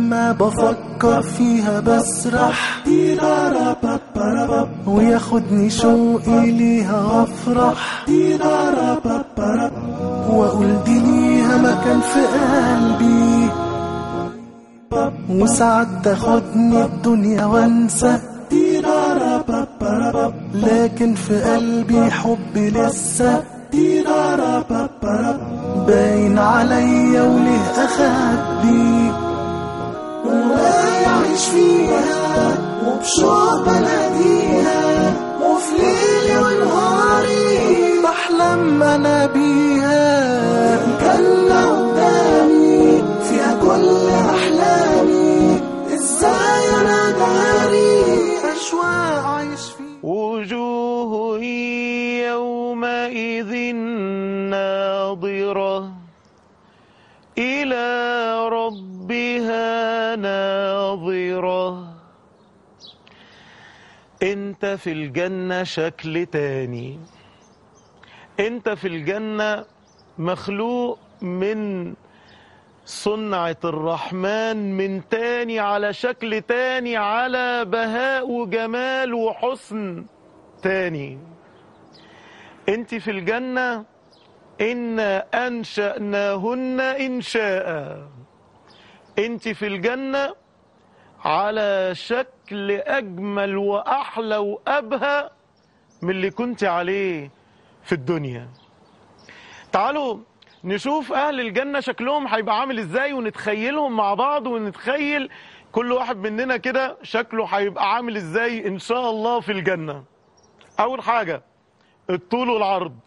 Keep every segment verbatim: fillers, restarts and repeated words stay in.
لما بفكر فيها بسرح، وياخدني شوقي ليها افرح، واقول دي ليها مكان في قلبي، وساعات تاخدني الدنيا وانسى، لكن في قلبي حبي لسه باين عليا وله اخبي، وما يعيش فيها وبشوق بناديها، وفي ليلي ونهاري بحلم انا بيها، الجنة قدامي فيها كل احلامي، ازاي انا داري اشواق عايش فيها. وجوه يومئذ ناظرة إلى ربها ناظرة. انت في الجنة شكل تاني، انت في الجنة مخلوق من صنعة الرحمن، من تاني على شكل تاني، على بهاء وجمال وحسن تاني. انت في الجنة إنا أنشأناهن إنشاء. انت في الجنة على شكل أجمل وأحلى وأبهى من اللي كنت عليه في الدنيا. تعالوا نشوف أهل الجنة شكلهم هيبقى عامل إزاي، ونتخيلهم مع بعض، ونتخيل كل واحد مننا كده شكله هيبقى عامل إزاي إن شاء الله في الجنة. أول حاجة الطول والعرض.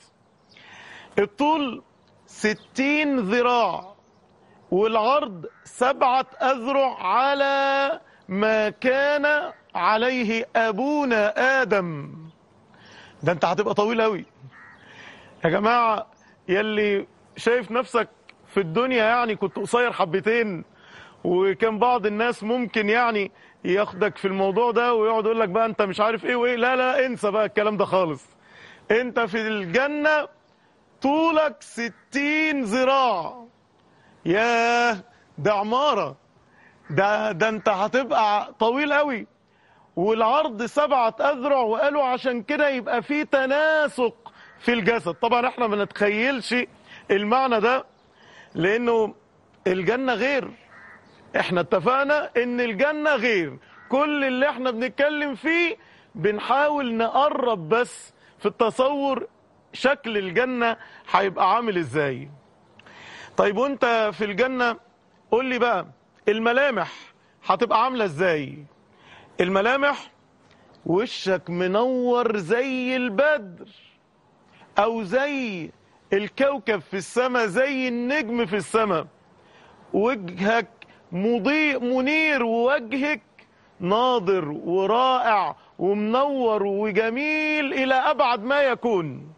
الطول ستين ذراع، والعرض سبعة أذرع، على ما كان عليه أبونا آدم. ده أنت هتبقى طويل أوي يا جماعة. يلي شايف نفسك في الدنيا يعني كنت قصير حبتين، وكان بعض الناس ممكن يعني ياخدك في الموضوع ده ويقعد يقول لك بقى انت مش عارف ايه وايه. لا لا انسى بقى الكلام ده خالص. انت في الجنة طولك ستين ذراع. ياه ده عمارة، ده ده انت هتبقى طويل قوي. والعرض سبعة أذرع، وقالوا عشان كده يبقى في تناسق في الجسد. طبعا احنا ما نتخيلش المعنى ده لانه الجنة غير. احنا اتفقنا ان الجنة غير. كل اللي احنا بنتكلم فيه بنحاول نقرب بس في التصور شكل الجنة هيبقى عامل ازاي. طيب وانت في الجنة قول لي بقى الملامح هتبقى عاملة ازاي. الملامح وشك منور زي البدر، او زي الكوكب في السماء، زي النجم في السماء. وجهك مضيء منير، ووجهك ناضر ورائع ومنور وجميل إلى أبعد ما يكون.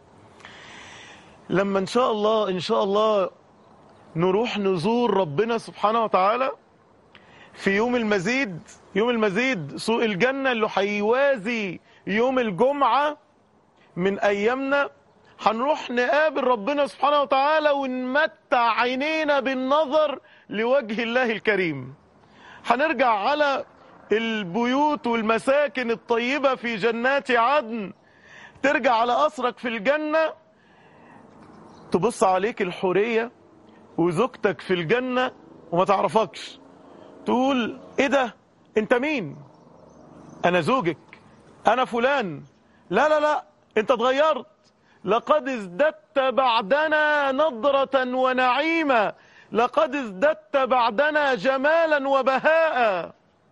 لما إن شاء الله إن شاء الله نروح نزور ربنا سبحانه وتعالى في يوم المزيد، يوم المزيد سوق الجنة اللي هيوازي يوم الجمعة من أيامنا، هنروح نقابل ربنا سبحانه وتعالى ونمتع عينينا بالنظر لوجه الله الكريم. هنرجع على البيوت والمساكن الطيبة في جنات عدن، ترجع على قصرك في الجنة، تبص عليك الحورية وزوجتك في الجنة وما تعرفكش، تقول ايه ده انت مين؟ انا زوجك، انا فلان. لا لا لا انت اتغيرت، لقد ازددت بعدنا نضرة ونعيما، لقد ازددت بعدنا جمالا وبهاء.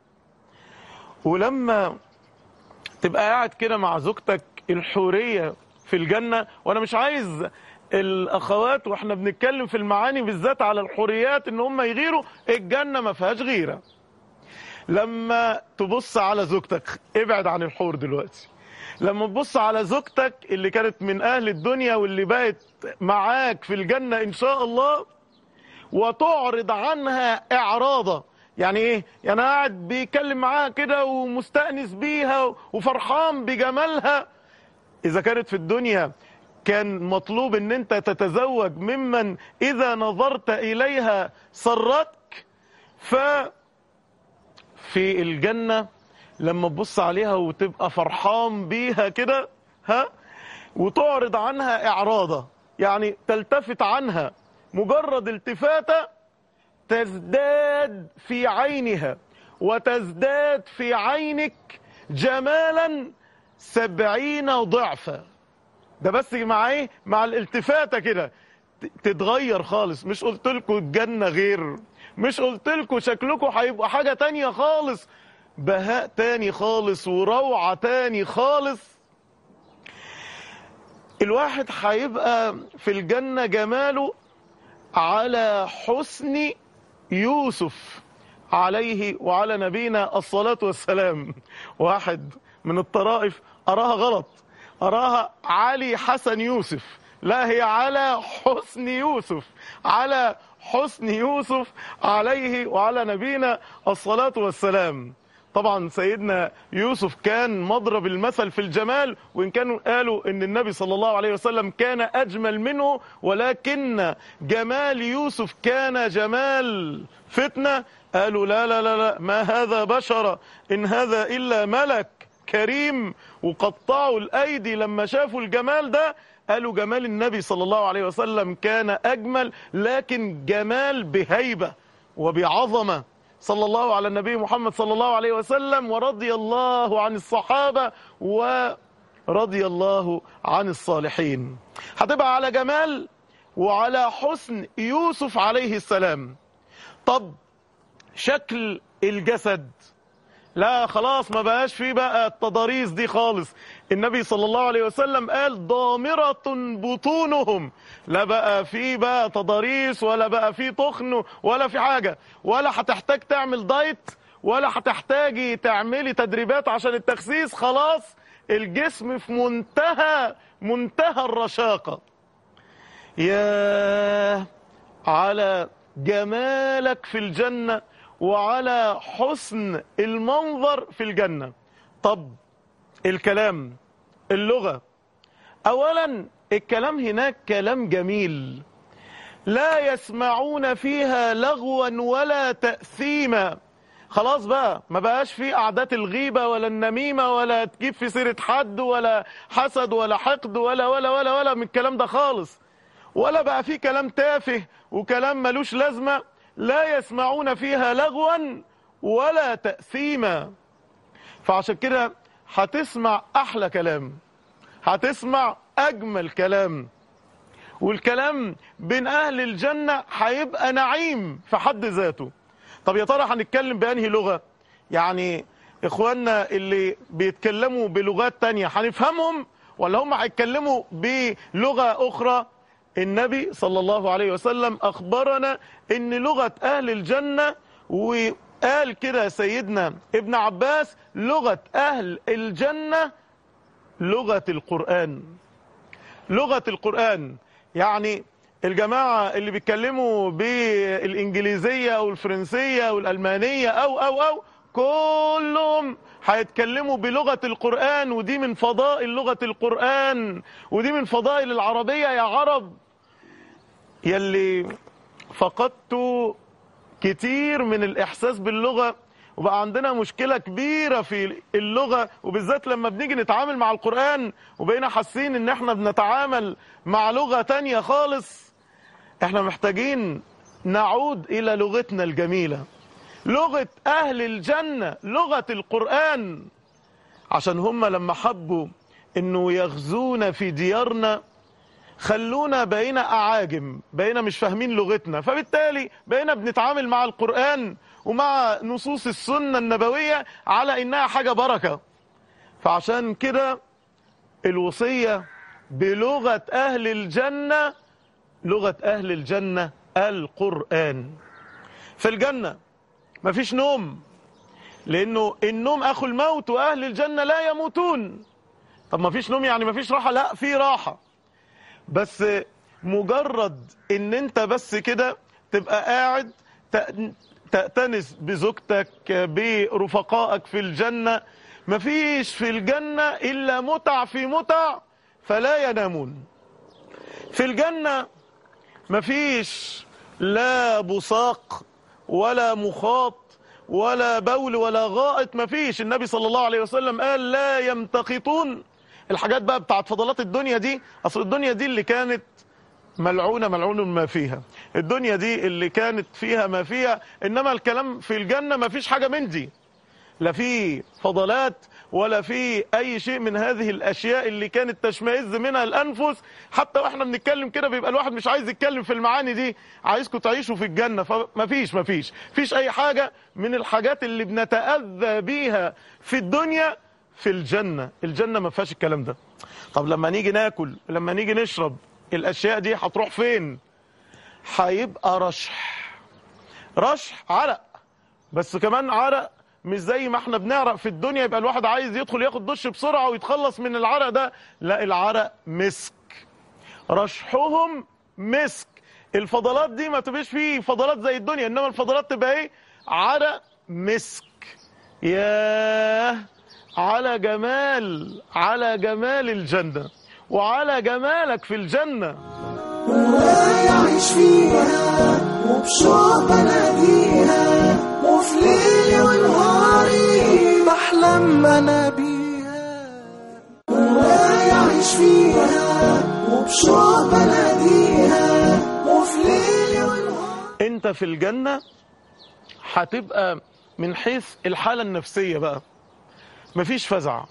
ولما تبقى قاعد كده مع زوجتك الحورية في الجنة، وانا مش عايز الاخوات واحنا بنتكلم في المعاني بالذات على الحوريات ان هم يغيروا، الجنة ما فيهاش غيرة. لما تبص على زوجتك، ابعد عن الحور دلوقتي، لما تبص على زوجتك اللي كانت من اهل الدنيا واللي بقت معاك في الجنة ان شاء الله، وتعرض عنها اعراضا. يعني ايه؟ يعني قاعد بيكلم معاها كده ومستأنس بيها وفرحان بجمالها. اذا كانت في الدنيا كان مطلوب ان انت تتزوج ممن اذا نظرت اليها سرتك، في الجنة لما تبص عليها وتبقى فرحان بيها كده، ها، وتعرض عنها إعراضة، يعني تلتفت عنها مجرد التفاتة تزداد في عينها وتزداد في عينك جمالا سبعين ضعفا. ده بس مع ايه؟ مع الالتفاتة كده تتغير خالص. مش قلت لكم الجنة غير، مش قلت لكم شكلكم هيبقى حاجة تانية خالص، بهاء تاني خالص وروعة تاني خالص. الواحد هيبقى في الجنة جماله على حسن يوسف عليه وعلى نبينا الصلاة والسلام. واحد من الطرائف أراها غلط، أراها علي حسن يوسف، لا، هي على حسن يوسف، على حسن يوسف عليه وعلى نبينا الصلاة والسلام. طبعا سيدنا يوسف كان مضرب المثل في الجمال، وإن كانوا قالوا إن النبي صلى الله عليه وسلم كان أجمل منه، ولكن جمال يوسف كان جمال فتنة. قالوا لا لا لا لا، ما هذا بشر إن هذا إلا ملك كريم، وقطعوا الأيدي لما شافوا الجمال ده. قالوا جمال النبي صلى الله عليه وسلم كان أجمل، لكن جمال بهيبة وبعظمة. صلى الله على النبي محمد صلى الله عليه وسلم، ورضي الله عن الصحابة ورضي الله عن الصالحين. هتبقى على جمال وعلى حسن يوسف عليه السلام. طب شكل الجسد، لا خلاص ما بقاش فيه بقى التضاريس دي خالص. النبي صلى الله عليه وسلم قال ضامرة بطونهم، لا بقى فيه بقى تضاريس ولا بقى فيه تخن ولا في حاجة، ولا هتحتاج تعمل دايت ولا هتحتاجي تعملي تدريبات عشان التخسيس. خلاص الجسم في منتهى منتهى الرشاقة. يا على جمالك في الجنة وعلى حسن المنظر في الجنة. طب الكلام، اللغة، أولا الكلام هناك كلام جميل، لا يسمعون فيها لغوا ولا تأثيما. خلاص بقى ما بقاش في قعدات الغيبة ولا النميمة ولا تجيب في سيرة حد ولا حسد ولا حقد ولا ولا ولا ولا من الكلام ده خالص، ولا بقى في كلام تافه وكلام ملوش لازمة. لا يسمعون فيها لغوا ولا تأثيما. فعشان كده هتسمع أحلى كلام، هتسمع أجمل كلام، والكلام بين أهل الجنة هيبقى نعيم في حد ذاته. طب يا ترى هنتكلم بأنهي لغة؟ يعني إخواننا اللي بيتكلموا بلغات تانية هنفهمهم ولا هم هيتكلموا بلغة أخرى؟ النبي صلى الله عليه وسلم أخبرنا إن لغة أهل الجنة، وقال كده سيدنا ابن عباس لغة أهل الجنة لغة القرآن. لغة القرآن يعني الجماعة اللي بيتكلموا بالإنجليزية أو الفرنسية أو الألمانية أو أو أو كلهم هيتكلموا بلغة القرآن، ودي من فضائل لغة القرآن، ودي من فضائل العربية. يا عرب يلي فقدتوا كتير من الإحساس باللغة، وبقى عندنا مشكلة كبيرة في اللغة، وبالذات لما بنيجي نتعامل مع القرآن وبقينا حاسين ان احنا بنتعامل مع لغة تانية خالص. احنا محتاجين نعود الى لغتنا الجميلة، لغة اهل الجنة، لغة القرآن، عشان هم لما حبوا انه يغزونا في ديارنا خلونا بقينا اعاجم، بقينا مش فاهمين لغتنا، فبالتالي بقينا بنتعامل مع القرآن ومع نصوص السنة النبوية على انها حاجة بركة. فعشان كده الوصية بلغة اهل الجنة، لغة اهل الجنة القرآن. في الجنة مفيش نوم، لانه النوم اخو الموت، واهل الجنة لا يموتون. طب مفيش نوم يعني مفيش راحة؟ لا، في راحة، بس مجرد ان انت بس كده تبقى قاعد تأتنس بزوجتك برفقائك في الجنة. مفيش في الجنة إلا متع في متع فلا ينامون. في الجنة مفيش لا بصاق ولا مخاط ولا بول ولا غائط، مفيش. النبي صلى الله عليه وسلم قال لا يمتخطون. الحاجات بقى بتاعت فضلات الدنيا دي، اصل الدنيا دي اللي كانت ملعونة ملعون ما فيها، الدنيا دي اللي كانت فيها ما فيها، انما الكلام في الجنة ما فيش حاجة من دي، لا في فضلات ولا في اي شيء من هذه الاشياء اللي كانت تشمئز منها الانفس. حتى واحنا بنتكلم كده بيبقى الواحد مش عايز يتكلم في المعاني دي، عايزكم تعيشوا في الجنة. فما فيش ما فيش فيش اي حاجة من الحاجات اللي بنتأذى بيها في الدنيا في الجنة. الجنة ما فيهاش الكلام ده. طب لما نيجي ناكل، لما نيجي نشرب، الاشياء دي هتروح فين؟ هيبقى رشح، رشح عرق، بس كمان عرق مش زي ما احنا بنعرق في الدنيا يبقى الواحد عايز يدخل ياخد دش بسرعة ويتخلص من العرق ده. لا، العرق مسك، رشحهم مسك. الفضلات دي ما تبقاش فيه فضلات زي الدنيا، انما الفضلات تبقى ايه؟ عرق مسك. ياه على جمال، على جمال الجنة وعلى جمالك في الجنة. ويعيش فيها وبشوق بناديها، وفي ليلي ونهاري بحلم انا بيها. ويعيش فيها وبشوق بناديها، وفي ليلي ونهاري. انت في الجنة هتبقى من حيث الحالة النفسية بقى مفيش فزع.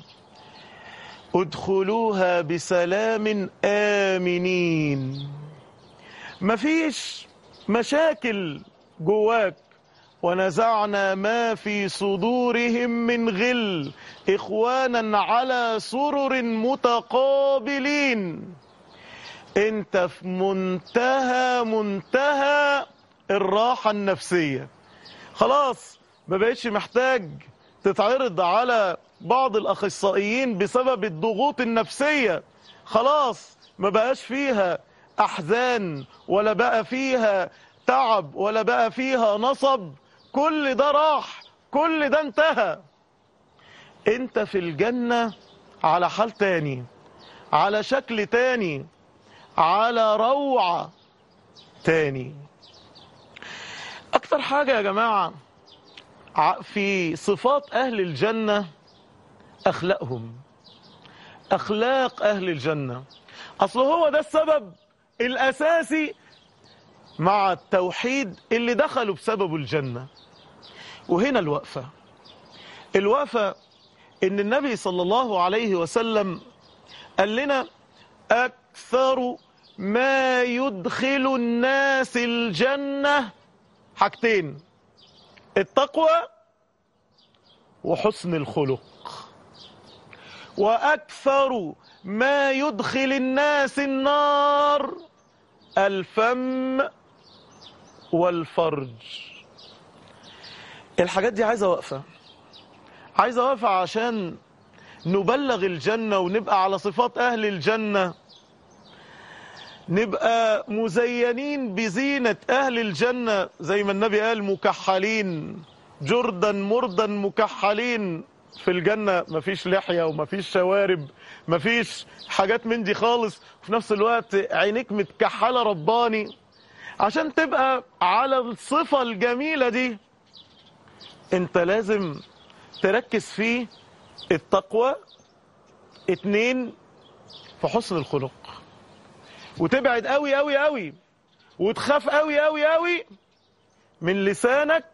ادخلوها بسلام آمنين، مفيش مشاكل جواك. ونزعنا ما في صدورهم من غل إخوانا على سرر متقابلين. انت في منتهى منتهى الراحة النفسية، خلاص ما بقتش محتاج تتعرض على بعض الأخصائيين بسبب الضغوط النفسية. خلاص ما بقاش فيها أحزان ولا بقى فيها تعب ولا بقى فيها نصب، كل ده راح، كل ده انتهى. انت في الجنة على حال تاني، على شكل تاني، على روعة تاني. أكتر حاجة يا جماعة في صفات أهل الجنة أخلاقهم، أخلاق أهل الجنة. أصل هو ده السبب الأساسي مع التوحيد اللي دخلوا بسببه الجنة. وهنا الوقفة، الوقفة إن النبي صلى الله عليه وسلم قال لنا أكثر ما يدخل الناس الجنة حاجتين: التقوى وحسن الخلق. وأكثر ما يدخل الناس النار الفم والفرج. الحاجات دي عايزة وقفة، عايزة وقفة عشان نبلغ الجنة ونبقى على صفات أهل الجنة، نبقى مزينين بزينة أهل الجنة زي ما النبي قال مكحلين جردا مردا مكحلين. في الجنة مفيش لحية ومفيش شوارب، مفيش حاجات من دي خالص، وفي نفس الوقت عينيك متكحلة رباني. عشان تبقى على الصفة الجميلة دي انت لازم تركز في التقوى، اتنين في حسن الخلق، وتبعد قوي قوي قوي وتخاف قوي قوي قوي من لسانك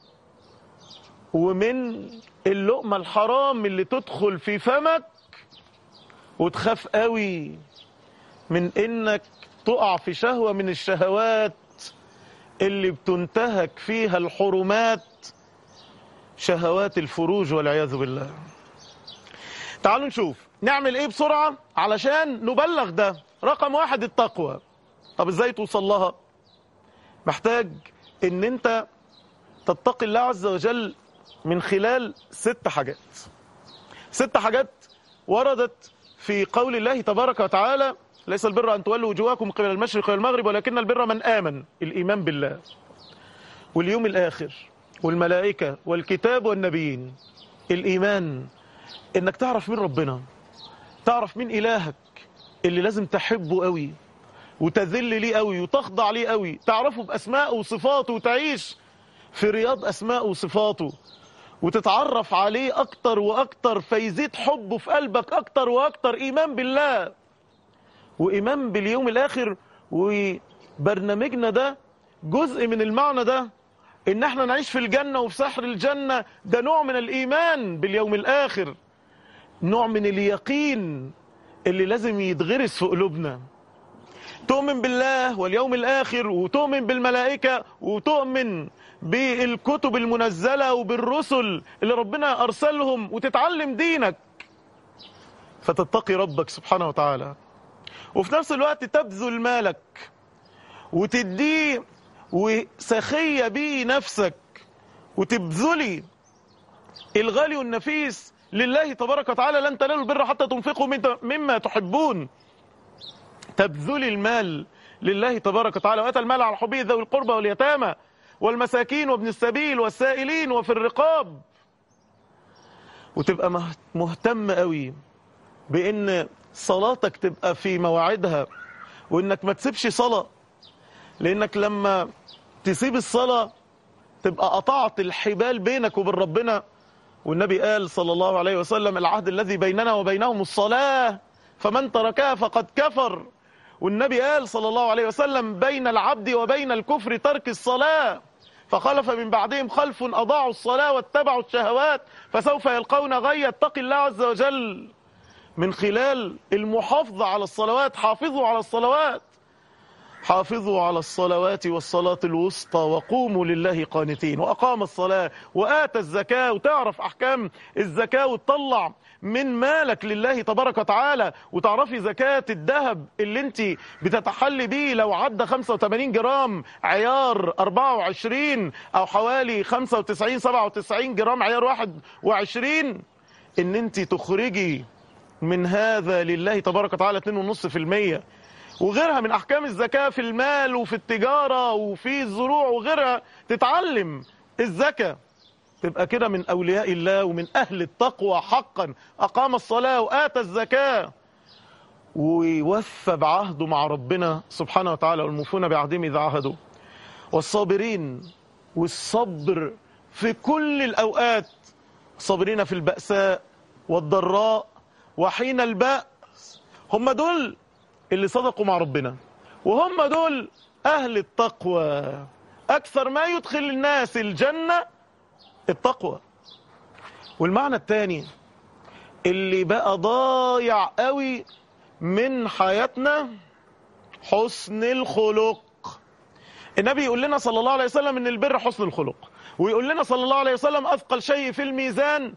ومن اللقمة الحرام اللي تدخل في فمك، وتخاف قوي من انك تقع في شهوة من الشهوات اللي بتنتهك فيها الحرمات، شهوات الفروج والعياذ بالله. تعالوا نشوف نعمل ايه بسرعة علشان نبلغ ده. رقم واحد التقوى. طب ازاي توصل لها؟ محتاج ان انت تتقي الله عز وجل من خلال ست حاجات. ست حاجات وردت في قول الله تبارك وتعالى: ليس البر أن تولوا وجوهكم قبل المشرق والمغرب ولكن البر من آمن. الإيمان بالله واليوم الآخر والملائكة والكتاب والنبيين. الإيمان إنك تعرف مين ربنا، تعرف مين إلهك اللي لازم تحبه قوي وتذل ليه قوي وتخضع ليه قوي، تعرفه بأسمائه وصفاته وتعيش في رياض أسماء وصفاته وتتعرف عليه أكتر وأكتر، فيزيد حبه في قلبك أكتر وأكتر، إيمان بالله وإيمان باليوم الآخر. وبرنامجنا ده جزء من المعنى ده، إن احنا نعيش في الجنة وفي سحر الجنة، ده نوع من الإيمان باليوم الآخر، نوع من اليقين اللي لازم يتغرس في قلوبنا. تؤمن بالله واليوم الآخر، وتؤمن بالملائكة، وتؤمن بالكتب المنزلة وبالرسل اللي ربنا أرسلهم، وتتعلم دينك فتتقي ربك سبحانه وتعالى. وفي نفس الوقت تبذل مالك وتديه وسخية بيه نفسك، وتبذلي الغالي والنفيس لله تبارك وتعالى. لن تنالوا البر حتى تنفقوا مما تحبون. تبذلي المال لله تبارك وتعالى، وآتى المال على حبه ذوي القربى واليتامى والمساكين وابن السبيل والسائلين وفي الرقاب. وتبقى مهتم قوي بأن صلاتك تبقى في مواعيدها، وإنك ما تسيبش صلاة، لأنك لما تسيب الصلاة تبقى قطعت الحبال بينك وبين ربنا. والنبي قال صلى الله عليه وسلم: العهد الذي بيننا وبينهم الصلاة فمن تركها فقد كفر. والنبي قال صلى الله عليه وسلم: بين العبد وبين الكفر ترك الصلاة، فخلف من بعدهم خلف أضاعوا الصلاة واتبعوا الشهوات فسوف يلقون غي. اتق الله عز وجل من خلال المحافظة على الصلوات. حافظوا على الصلوات، حافظوا على الصلوات والصلاة الوسطى وقوموا لله قانتين. وأقام الصلاة وآتى الزكاة، وتعرف أحكام الزكاة وتطلع من مالك لله تبارك وتعالى. وتعرفي زكاة الذهب اللي انت بتتحلي بيه لو عدى خمسة وثمانين جرام عيار أربعة وعشرين أو حوالي خمسة وتسعين سبعة وتسعين جرام عيار واحد وعشرين، ان انت تخرجي من هذا لله تبارك وتعالى اثنين فاصلة خمسة بالمية. وغيرها من أحكام الزكاة في المال وفي التجارة وفي الزروع وغيرها. تتعلم الزكاة، تبقى كده من أولياء الله ومن أهل التقوى حقا. أقام الصلاة وآتى الزكاة، ويوفى بعهده مع ربنا سبحانه وتعالى، والموفون بعهدهم إذا عهدوا. والصابرين، والصبر في كل الأوقات، صابرين في البأساء والضراء وحين البأس. هم دول اللي صدقوا مع ربنا، وهم دول أهل التقوى. أكثر ما يدخل الناس الجنة التقوى. والمعنى الثاني اللي بقى ضايع قوي من حياتنا، حسن الخلق. النبي يقول لنا صلى الله عليه وسلم ان البر حسن الخلق، ويقول لنا صلى الله عليه وسلم أثقل شيء في الميزان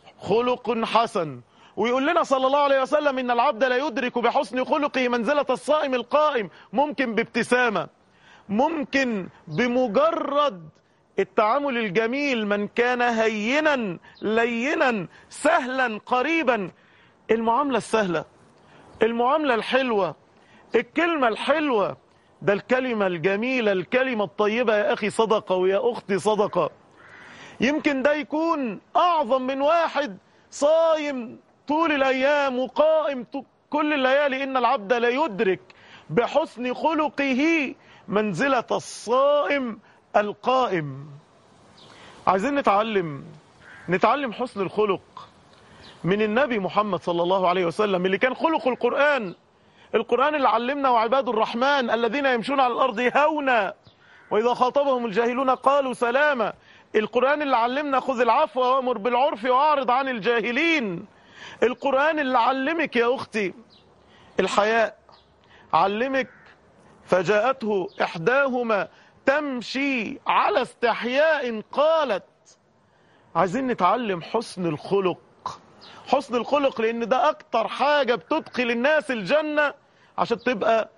خلق حسن، ويقول لنا صلى الله عليه وسلم إن العبد لا يدرك بحسن خلقه منزلة الصائم القائم. ممكن بابتسامة، ممكن بمجرد التعامل الجميل. من كان هينا لينا سهلا قريبا. المعاملة السهلة، المعاملة الحلوة، الكلمة الحلوة، ده الكلمة الجميلة، الكلمة الطيبة يا أخي صدقة، ويا أختي صدقة. يمكن ده يكون أعظم من واحد صايم طول الأيام وقائم كل الليالي. إن العبد لا يدرك بحسن خلقه منزلة الصائم القائم. عايزين نتعلم نتعلم حسن الخلق من النبي محمد صلى الله عليه وسلم، اللي كان خلق القرآن. القرآن اللي علمنا: وعباد الرحمن الذين يمشون على الأرض هونا وإذا خاطبهم الجاهلون قالوا سلاما. القرآن اللي علمنا: خذ العفو وأمر بالعرف وأعرض عن الجاهلين. القرآن اللي علمك يا أختي الحياء، علمك فجاءته إحداهما تمشي على استحياء قالت. عايزين نتعلم حسن الخلق، حسن الخلق، لأن ده أكتر حاجة بتدخل الناس الجنة، عشان تبقى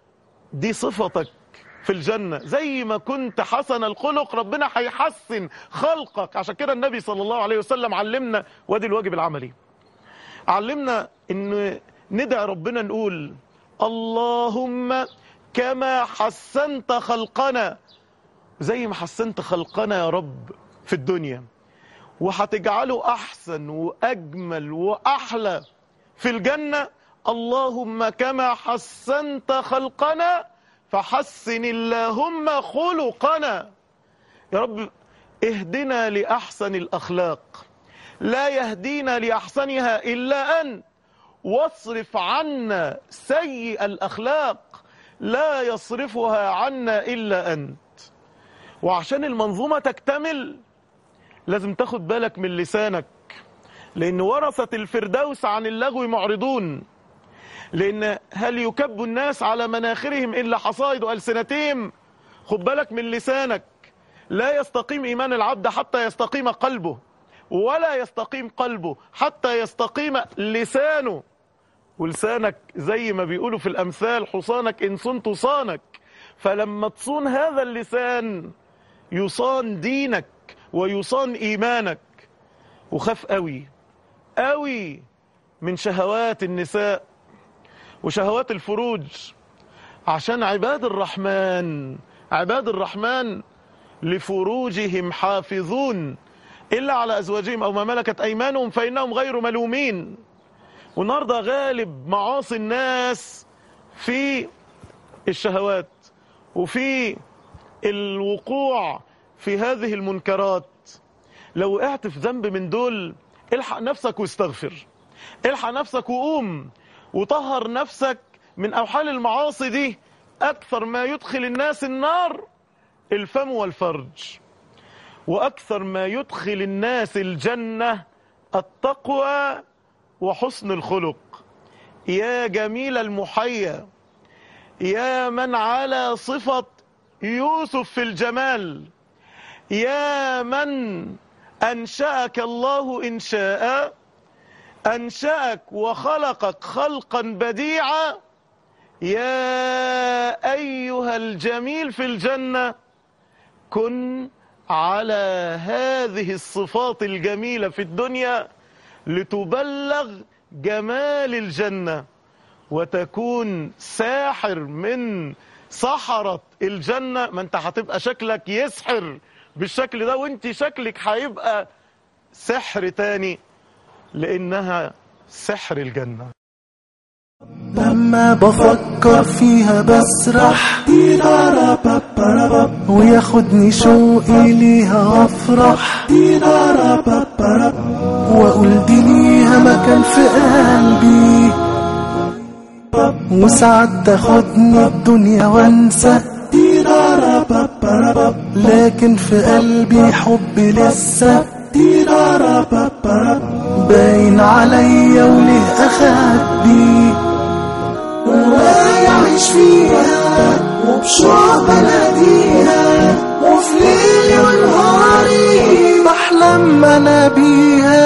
دي صفتك في الجنة. زي ما كنت حسن الخلق ربنا هيحسن خلقك. عشان كده النبي صلى الله عليه وسلم علمنا، وادي الواجب العملي، علمنا ان ندعي ربنا نقول: اللهم كما حسنت خلقنا، زي ما حسنت خلقنا يا رب في الدنيا، وهتجعله أحسن وأجمل وأحلى في الجنة. اللهم كما حسنت خلقنا فحسن اللهم خلقنا. يا رب اهدنا لأحسن الأخلاق، لا يهدينا لأحسنها إلا أنت، واصرف عنا سيء الأخلاق، لا يصرفها عنا إلا أنت. وعشان المنظومة تكتمل لازم تاخد بالك من لسانك، لأن ورثة الفردوس عن اللغو معرضون. لأن هل يكب الناس على مناخرهم إلا حصائد ألسنتهم؟ خد بالك من لسانك. لا يستقيم إيمان العبد حتى يستقيم قلبه، ولا يستقيم قلبه حتى يستقيم لسانه. ولسانك زي ما بيقولوا في الأمثال حصانك إن صنت صانك. فلما تصون هذا اللسان يصان دينك ويصان إيمانك. وخاف قوي قوي من شهوات النساء وشهوات الفروج، عشان عباد الرحمن عباد الرحمن لفروجهم حافظون إلا على أزواجهم أو ما ملكت أيمانهم فإنهم غير ملومين. والنهارده غالب معاصي الناس في الشهوات وفي الوقوع في هذه المنكرات. لو وقعت في ذنب من دول الحق نفسك واستغفر، الحق نفسك وقوم وطهر نفسك من أوحال المعاصي دي. أكثر ما يدخل الناس النار الفم والفرج، وأكثر ما يدخل الناس الجنة التقوى وحسن الخلق. يا جميل المحيا، يا من على صفة يوسف في الجمال، يا من أنشأك الله إنشاء، أنشأك وخلقك خلقا بديعا. يا أيها الجميل في الجنة، كن على هذه الصفات الجميلة في الدنيا لتبلغ جمال الجنة وتكون ساحر من سحرة الجنة. ما انت هتبقى شكلك يسحر بالشكل ده، وانت شكلك هيبقى سحر تاني، لانها سحر الجنة. لما بفكر فيها بسرح وياخدني شوقي ليها افرح، واقول دي ليها مكان في قلبي، وساعات تاخدني الدنيا وانسى، لكن في قلبي حبي لسه باين عليا وله اخدي، ويعيش فيها وبشوق بناديها، وفي ليلي ونهاري بحلم انا بيها.